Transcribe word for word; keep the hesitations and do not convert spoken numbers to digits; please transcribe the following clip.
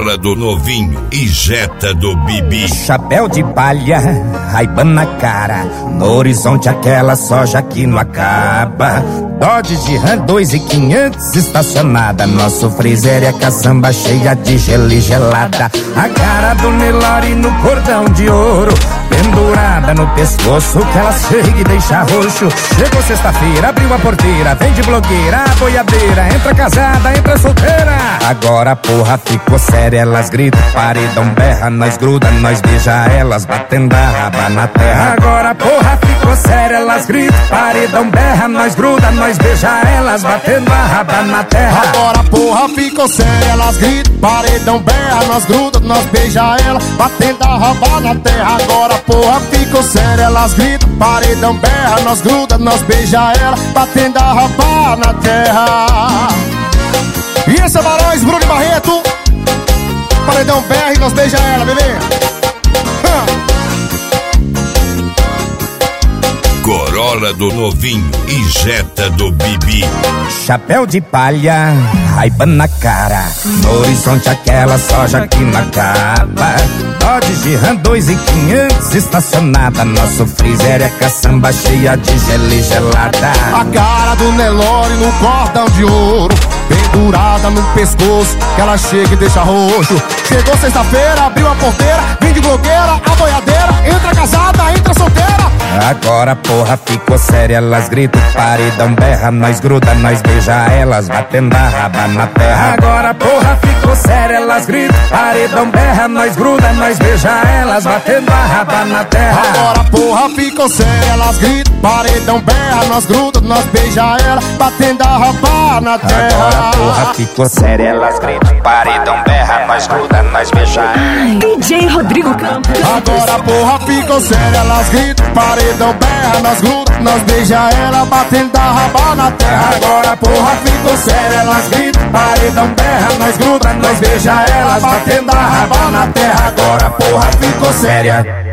Corolla do novinho e Jetta do Bibi. Chapéu de palha, Ray-Ban na cara, no horizonte aquela soja que não acaba. Dodge de Ram dois mil e quinhentos estacionada, nosso freezer é caçamba cheia de gelo e gelada. A cara do Nelore no cordão de ouro, pendurada no pescoço que ela chega e deixa roxo. Chegou sexta-feira, abriu a porteira, vem de blogueira, a boiadeira, entra casada, entra solteira. Agora a porra ficou séria, elas gritam, paredão berra, nós gruda, nós beija elas, batendo a raba na terra. Agora a porra ficou séria, elas gritam, paredão berra, nós gruda, nós beija elas, batendo a raba na terra. Agora a porra ficou séria, elas gritam, paredão berra, nós gruda, nós beija elas, batendo a raba na terra. Agora a porra ficou séria, elas gritam, paredão berra, nós gruda, nós beija ela, batendo a raba na terra. E esse é Barões, Bruno e Barreto, paredão berra e nós beija ela, bebê. Corolla do novinho e Jetta do Bibi. Chapéu de palha, Ray-Ban na cara, no horizonte aquela soja que não acaba. Dodge de Ram dois mil e quinhentos estacionada, nosso freezer é caçamba cheia de gelo e gelada. A cara do Nelore no cordão de ouro, pendurada no pescoço que ela chega e deixa roxo. Chegou sexta-feira, abriu a porteira, vem de blogueira, a boiadeira, entra casada, entra solteira. Agora a porra ficou séria, elas gritam, paredão berra, nós gruda, nós beija elas, batendo a raba na terra. Agora a porra ficou séria, elas gritam, paredão berra, nós gruda, nós beija elas, batendo a raba na terra. Agora a porra ficou séria, elas gritam, paredão berra, nós gruda, nós beija ela, batendo a raba na terra. Agora a porra ficou séria, elas gritam, paredão berra, nós gruda, nós beija elas. D J Rodrigo Campos. Agora a porra ficou séria, elas gritam, paredão berra, nós gruda, nós beija ela, batendo a raba na terra. Agora a porra ficou séria, elas gritam, paredão berra, nós gruda, nós beija elas, batendo a raba na terra. Agora a porra ficou séria.